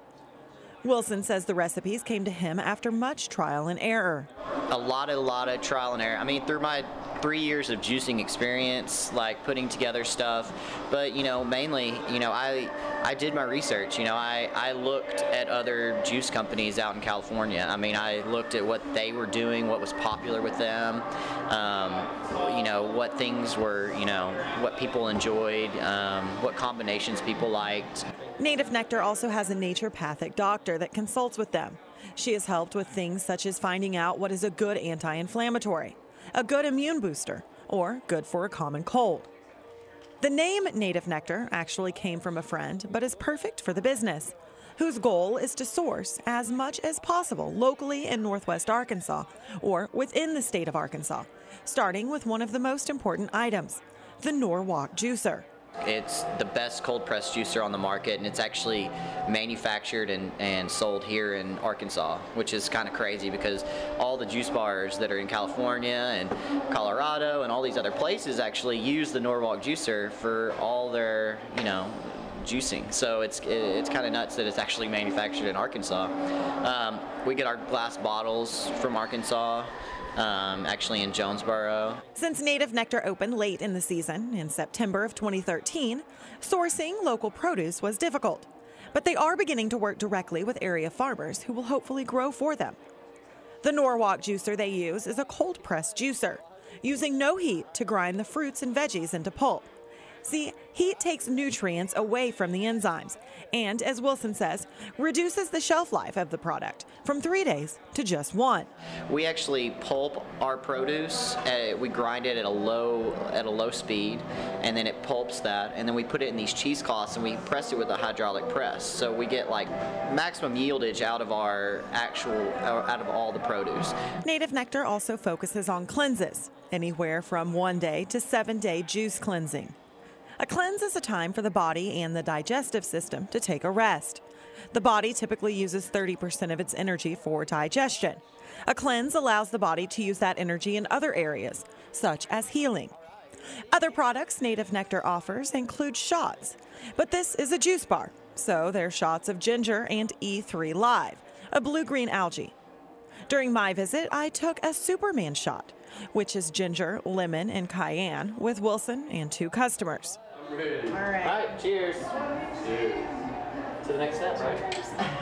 Wilson says the recipes came to him after much trial and error. A lot, a lot of trial and error. I mean, through my three years of juicing experience, like putting together stuff, but you know, mainly, you know, I I did my research. You know, I I looked at other juice companies out in California. I mean, I looked at what they were doing, what was popular with them, um, you know, what things were, you know, what people enjoyed, um, what combinations people liked. Native Nectar also has a naturopathic doctor that consults with them. She has helped with things such as finding out what is a good anti-inflammatory, a good immune booster, or good for a common cold. The name Native Nectar actually came from a friend, but is perfect for the business, whose goal is to source as much as possible locally in Northwest Arkansas or within the state of Arkansas, starting with one of the most important items, the Norwalk juicer. It's the best cold press juicer on the market, and it's actually manufactured and, and sold here in Arkansas, which is kind of crazy because all the juice bars that are in California and Colorado and all these other places actually use the Norwalk juicer for all their, you know, juicing. So it's it's kind of nuts that it's actually manufactured in Arkansas. Um, we get our glass bottles from Arkansas. Um, actually in Jonesboro. Since Native Nectar opened late in the season, in September of twenty thirteen, sourcing local produce was difficult. But they are beginning to work directly with area farmers who will hopefully grow for them. The Norwalk juicer they use is a cold press juicer, using no heat to grind the fruits and veggies into pulp. See, heat takes nutrients away from the enzymes and, as Wilson says, reduces the shelf life of the product from three days to just one. We actually pulp our produce. Uh, we grind it at a low at a low speed, and then it pulps that, and then we put it in these cheesecloths and we press it with a hydraulic press. So we get like maximum yieldage out of our actual out of all the produce. Native Nectar also focuses on cleanses, anywhere from one day to seven day juice cleansing. A cleanse is a time for the body and the digestive system to take a rest. The body typically uses thirty percent of its energy for digestion. A cleanse allows the body to use that energy in other areas, such as healing. Other products Native Nectar offers include shots, but this is a juice bar, so they're shots of ginger and E three Live, a blue-green algae. During my visit, I took a Superman shot, which is ginger, lemon, and cayenne, with Wilson and two customers. All right. All right, cheers. Cheers. To the next step, right?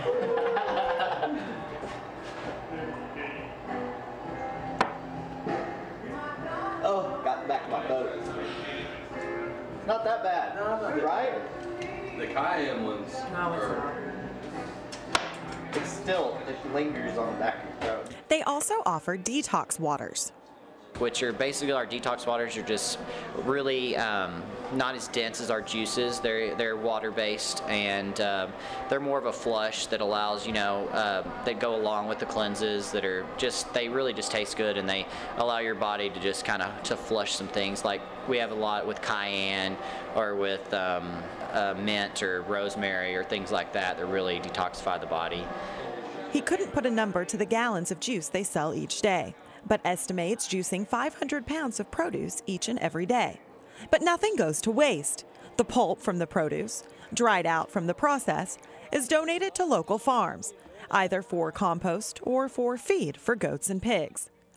Oh, got back to my boat. Not that bad, no, right? The cayenne ones. No, it's not. It's still, it lingers on the back of the throat. They also offer detox waters, which are basically our detox waters are just really um, not as dense as our juices. They're they're water based, and uh, they're more of a flush that allows, you know, uh, that go along with the cleanses that are just, they really just taste good, and they allow your body to just kind of to flush some things. Like we have a lot with cayenne or with um, uh, mint or rosemary or things like that that really detoxify the body. He couldn't put a number to the gallons of juice they sell each day, but estimates juicing five hundred pounds of produce each and every day. But nothing goes to waste. The pulp from the produce, dried out from the process, is donated to local farms, either for compost or for feed for goats and pigs.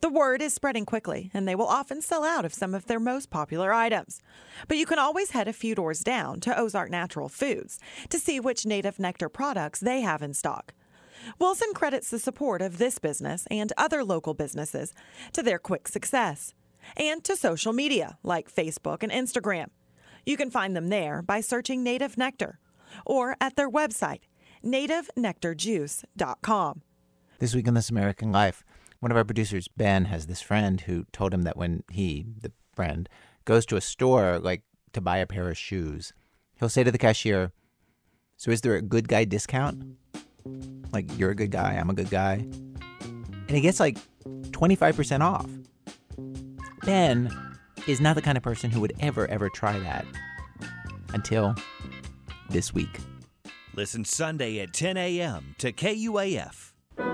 The word is spreading quickly, and they will often sell out of some of their most popular items. But you can always head a few doors down to Ozark Natural Foods to see which native nectar products they have in stock. Wilson credits the support of this business and other local businesses to their quick success, and to social media like Facebook and Instagram. You can find them there by searching Native Nectar or at their website, native nectar juice dot com. This week on This American Life, one of our producers, Ben, has this friend who told him that when he, the friend, goes to a store, like to buy a pair of shoes, he'll say to the cashier, "So is there a good guy discount? Like, you're a good guy, I'm a good guy." And he gets like twenty-five percent off. Ben is not the kind of person who would ever, ever try that. Until this week. Listen Sunday at ten a.m. to K U A F. The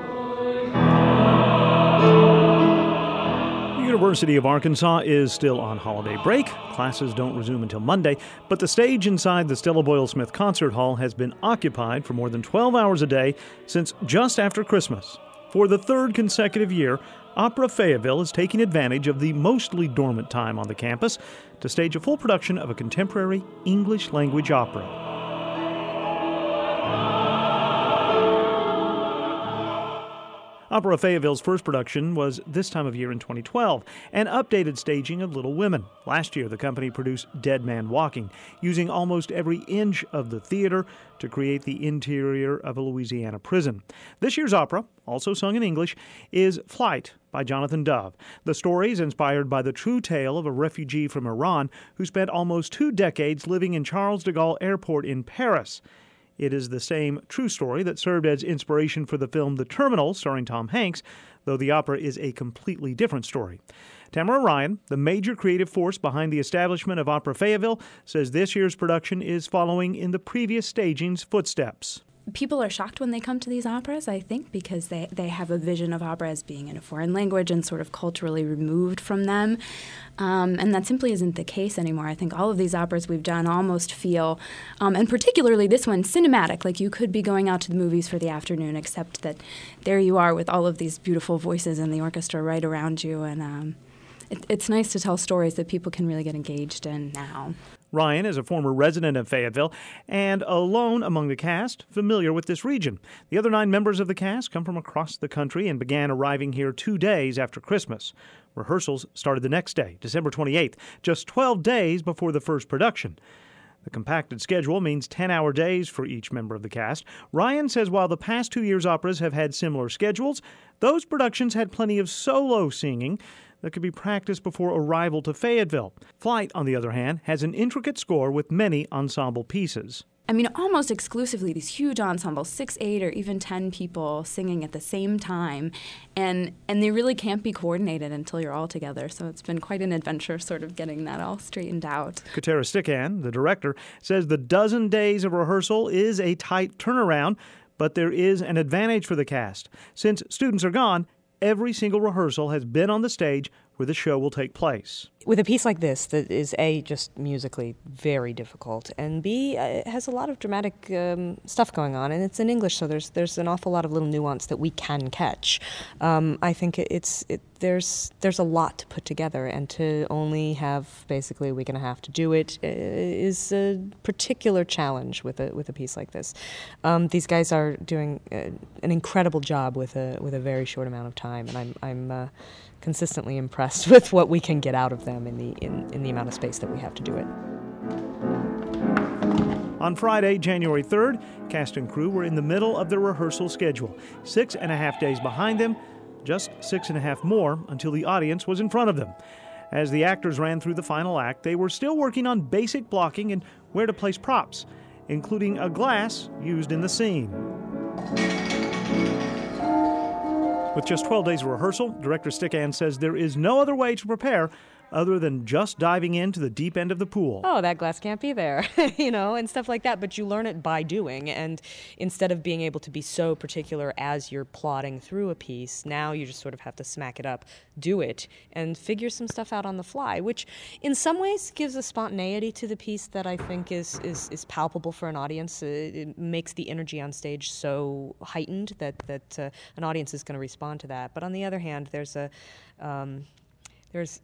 University of Arkansas is still on holiday break. Classes don't resume until Monday, but the stage inside the Stella Boyle Smith Concert Hall has been occupied for more than twelve hours a day since just after Christmas. For the third consecutive year, Opera Fayetteville is taking advantage of the mostly dormant time on the campus to stage a full production of a contemporary English-language opera. Opera Fayetteville's first production was this time of year in twenty twelve, an updated staging of Little Women. Last year, the company produced Dead Man Walking, using almost every inch of the theater to create the interior of a Louisiana prison. This year's opera, also sung in English, is Flight by Jonathan Dove. The story is inspired by the true tale of a refugee from Iran who spent almost two decades living in Charles de Gaulle Airport in Paris. It is the same true story that served as inspiration for the film The Terminal, starring Tom Hanks, though the opera is a completely different story. Tamara Ryan, the major creative force behind the establishment of Opera Fayetteville, says this year's production is following in the previous staging's footsteps. People are shocked when they come to these operas, I think, because they, they have a vision of opera as being in a foreign language and sort of culturally removed from them. Um, and that simply isn't the case anymore. I think all of these operas we've done almost feel, um, and particularly this one, cinematic, like you could be going out to the movies for the afternoon, except that there you are with all of these beautiful voices and the orchestra right around you. And um, it, it's nice to tell stories that people can really get engaged in now. Ryan is a former resident of Fayetteville and alone among the cast, familiar with this region. The other nine members of the cast come from across the country and began arriving here two days after Christmas. Rehearsals started the next day, December twenty-eighth, just twelve days before the first production. The compacted schedule means ten-hour days for each member of the cast. Ryan says while the past two years' operas have had similar schedules, those productions had plenty of solo singing that could be practiced before arrival to Fayetteville. Flight, on the other hand, has an intricate score with many ensemble pieces. I mean, almost exclusively these huge ensembles, six, eight, or even ten people singing at the same time, and and they really can't be coordinated until you're all together. So it's been quite an adventure sort of getting that all straightened out. Katera Stickan, the director, says the dozen days of rehearsal is a tight turnaround, but there is an advantage for the cast. Since students are gone, every single rehearsal has been on the stage where the show will take place. With a piece like this that is A, just musically very difficult, and B, uh, it has a lot of dramatic um, stuff going on, and it's in English, so there's there's an awful lot of little nuance that we can catch. Um, I think it's it, there's there's a lot to put together, and to only have basically a week and a half to do it uh, is a particular challenge with a with a piece like this. Um, these guys are doing uh, an incredible job with a with a very short amount of time, and I'm I'm uh, consistently impressed with what we can get out of them in the in, in the amount of space that we have to do it. On Friday, January third, cast and crew were in the middle of their rehearsal schedule. Six and a half days behind them, just six and a half more until the audience was in front of them. As the actors ran through the final act, they were still working on basic blocking and where to place props, including a glass used in the scene. With just twelve days of rehearsal, director Stickan says there is no other way to prepare other than just diving into the deep end of the pool. Oh, that glass can't be there, you know, and stuff like that. But you learn it by doing. And instead of being able to be so particular as you're plodding through a piece, now you just sort of have to smack it up, do it, and figure some stuff out on the fly, which in some ways gives a spontaneity to the piece that I think is, is, is palpable for an audience. It, it makes the energy on stage so heightened that, that uh, an audience is going to respond to that. But on the other hand, there's a... Um, there's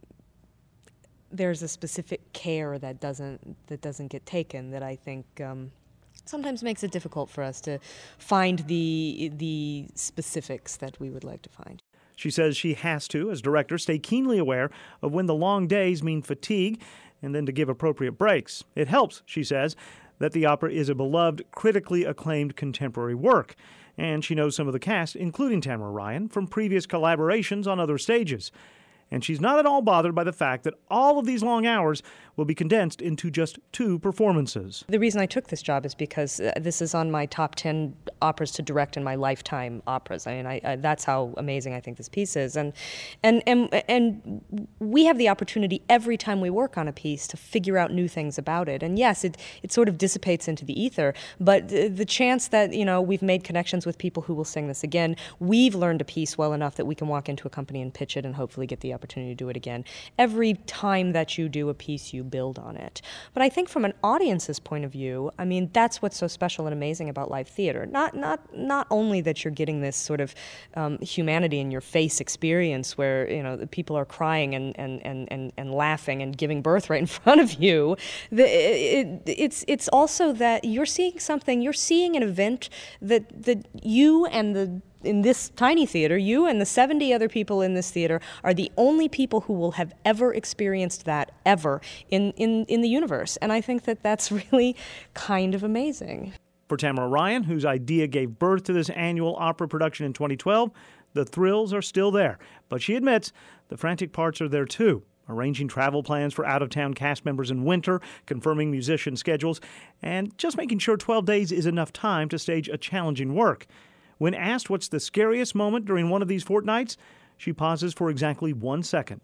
there's a specific care that doesn't that doesn't get taken that I think um, sometimes makes it difficult for us to find the the specifics that we would like to find. She says she has to, as director, stay keenly aware of when the long days mean fatigue and then to give appropriate breaks. It helps, she says, that the opera is a beloved, critically acclaimed contemporary work. And she knows some of the cast, including Tamara Ryan, from previous collaborations on other stages. And she's not at all bothered by the fact that all of these long hours will be condensed into just two performances. The reason I took this job is because uh, this is on my top ten operas to direct in my lifetime operas. I mean, I, I, that's how amazing I think this piece is. And, and, and, and we have the opportunity every time we work on a piece to figure out new things about it. And yes, it, it sort of dissipates into the ether, but the, the chance that, you know, we've made connections with people who will sing this again, we've learned a piece well enough that we can walk into a company and pitch it and hopefully get the opportunity to do it again. Every time that you do a piece, you build on it. But I think from an audience's point of view, I mean, that's what's so special and amazing about live theater. Not not not only that you're getting this sort of um, humanity in your face experience where, you know, the people are crying and, and, and, and, and laughing and giving birth right in front of you. The, it, it's it's also that you're seeing something, you're seeing an event that, that you and the in this tiny theater, you and the seventy other people in this theater are the only people who will have ever experienced that ever in, in, in the universe. And I think that that's really kind of amazing. For Tamara Ryan, whose idea gave birth to this annual opera production in twenty twelve, the thrills are still there. But she admits the frantic parts are there too. Arranging travel plans for out-of-town cast members in winter, confirming musician schedules, and just making sure twelve days is enough time to stage a challenging work. When asked what's the scariest moment during one of these fortnights, she pauses for exactly one second.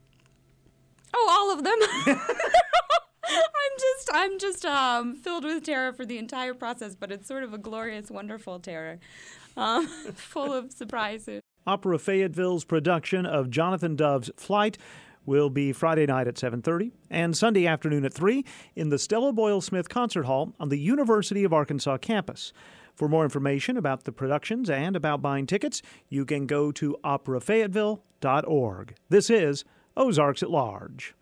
Oh, all of them. I'm just, I'm just um, filled with terror for the entire process, but it's sort of a glorious, wonderful terror, um, full of surprises. Opera Fayetteville's production of Jonathan Dove's Flight will be Friday night at seven thirty and Sunday afternoon at three in the Stella Boyle Smith Concert Hall on the University of Arkansas campus. For more information about the productions and about buying tickets, you can go to opera fayetteville dot org. This is Ozarks at Large.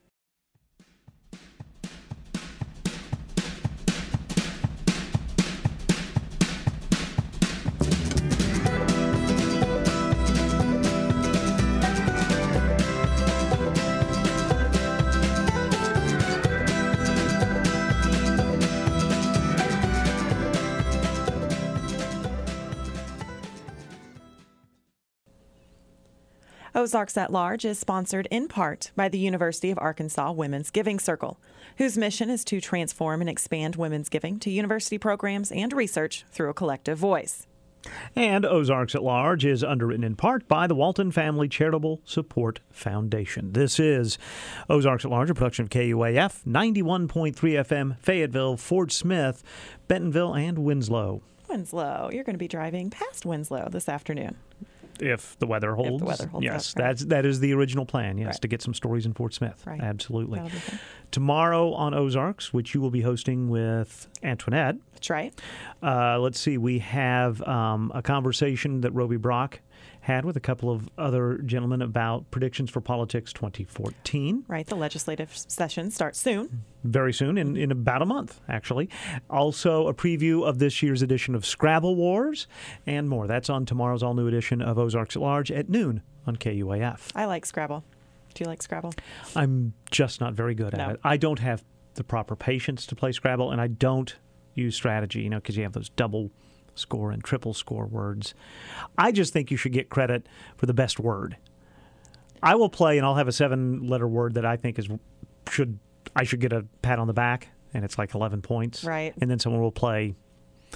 Ozarks at Large is sponsored in part by the University of Arkansas Women's Giving Circle, whose mission is to transform and expand women's giving to university programs and research through a collective voice. And Ozarks at Large is underwritten in part by the Walton Family Charitable Support Foundation. This is Ozarks at Large, a production of K U A F, ninety-one point three F M, Fayetteville, Fort Smith, Bentonville, and Winslow. Winslow. You're going to be driving past Winslow this afternoon. If the weather holds. If the weather holds yes, up, right. that's, that is the original plan, yes, Right. to get some stories in Fort Smith. Right. Absolutely. That'll be fun. Tomorrow on Ozarks, which you will be hosting with Antoinette. That's right. Uh, let's see, we have um, a conversation that Roby Brock had with a couple of other gentlemen about predictions for politics twenty fourteen. Right. The legislative session starts soon. Very soon, in, in about a month, actually. Also, a preview of this year's edition of Scrabble Wars and more. That's on tomorrow's all-new edition of Ozarks at Large at noon on K U A F. I like Scrabble. Do you like Scrabble? I'm just not very good at No. it. I don't have the proper patience to play Scrabble, and I don't use strategy, you know, because you have those double score and triple score words. I just think you should get credit for the best word. I will play, and I'll have a seven-letter word that I think is should I should get a pat on the back, and it's like eleven points. Right. And then someone will play,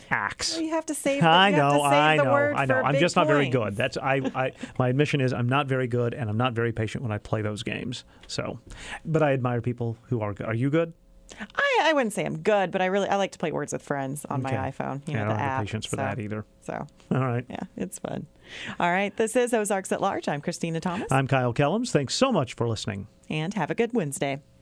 Axe. Well, you have to save. I you have know, to save I the know, word I know. for I'm big just not very points. good. That's I, I. My admission is I'm not very good, and I'm not very patient when I play those games. So, but I admire people who are good. Are you good? I, I wouldn't say I'm good, but I really I like to play Words with Friends on Okay. my iPhone. You Yeah, know, I the don't have app. the patience for so, that either. So, all right. Yeah, it's fun. All right, this is Ozarks at Large. I'm Christina Thomas. I'm Kyle Kellums. Thanks so much for listening. And have a good Wednesday.